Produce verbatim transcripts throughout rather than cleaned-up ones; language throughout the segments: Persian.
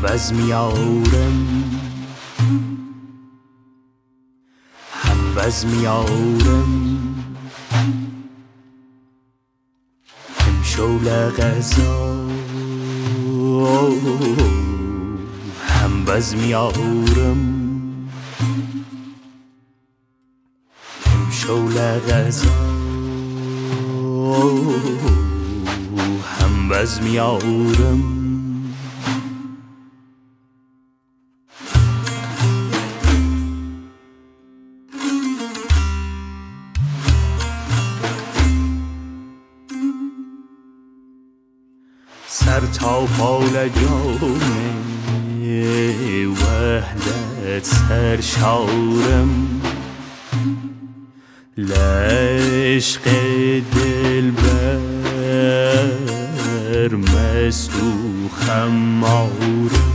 بز میارم هم بز میارم هم شول غذا هم بز میارم هم شول غذا هم بز میارم سر تا پال جام وحدت سرشارم لعشق دلبر مست و خمارم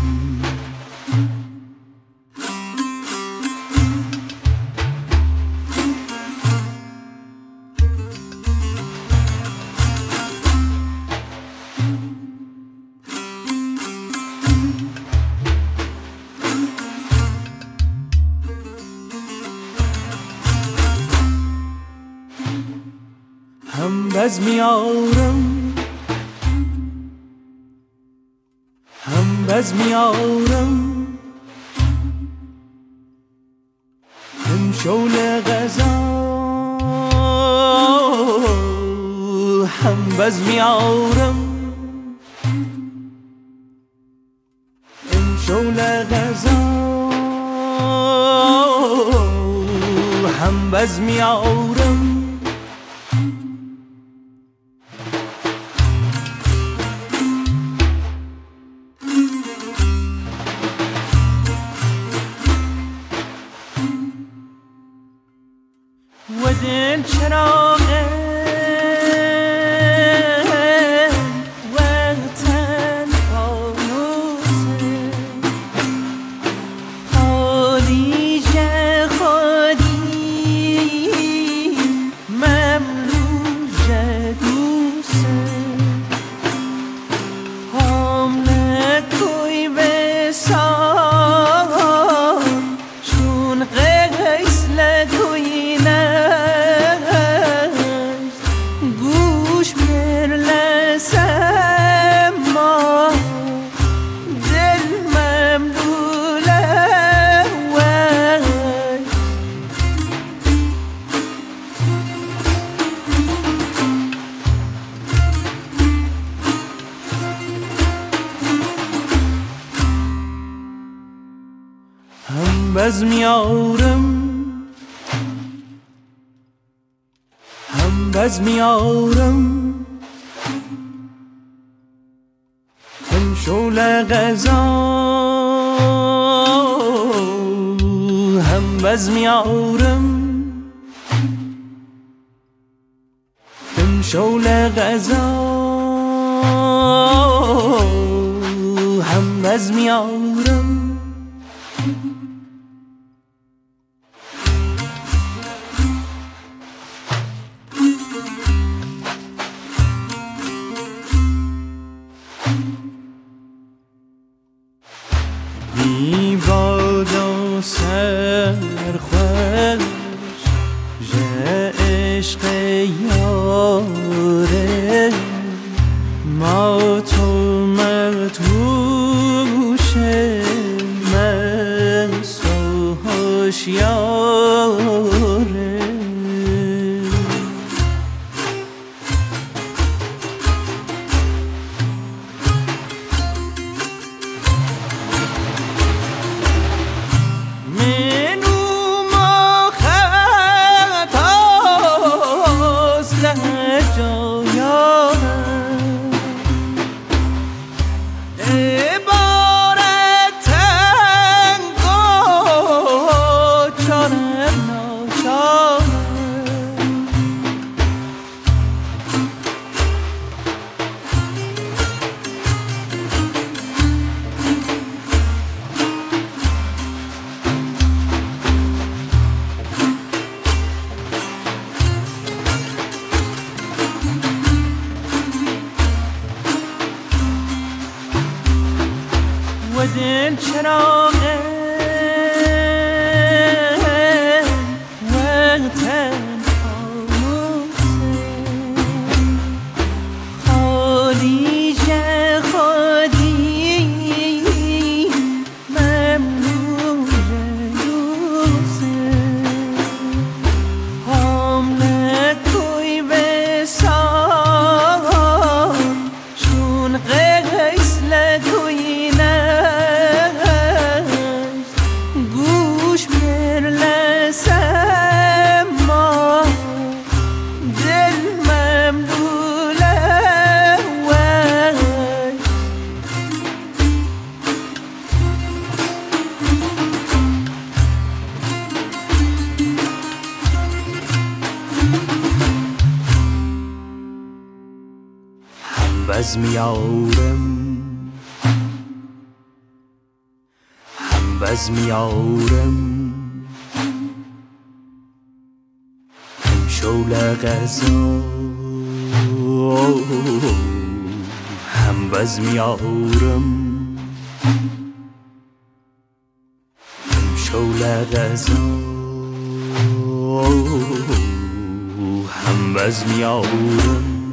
هم بز میارم هم بز میارم هم شول غذا هم بز میارم هم شول غذا هم بز میارم و دل چراغه وقتن فانوسه خالی جه خالی مملو جه دوسه هم نکوی بسان چون قیس لکوی هم بز میارم هم بز میارم هم شول غذا هم بز میارم هم شول غذا هم بز میارم بی باد و سرخوش ژه عشق یاره ما تو مرتوش مست و هوشیاره دل چراغه وقتن خاموشه خالی جه خودی ممنون دوسته هم نکوی بسان شون قیس لکوی نشت گوش پر لسم ما دل مملوله وی هم بزم یارم هم بزم یارم هم شول غذا هم بزم یارم هم شول غذا هم بزم یارم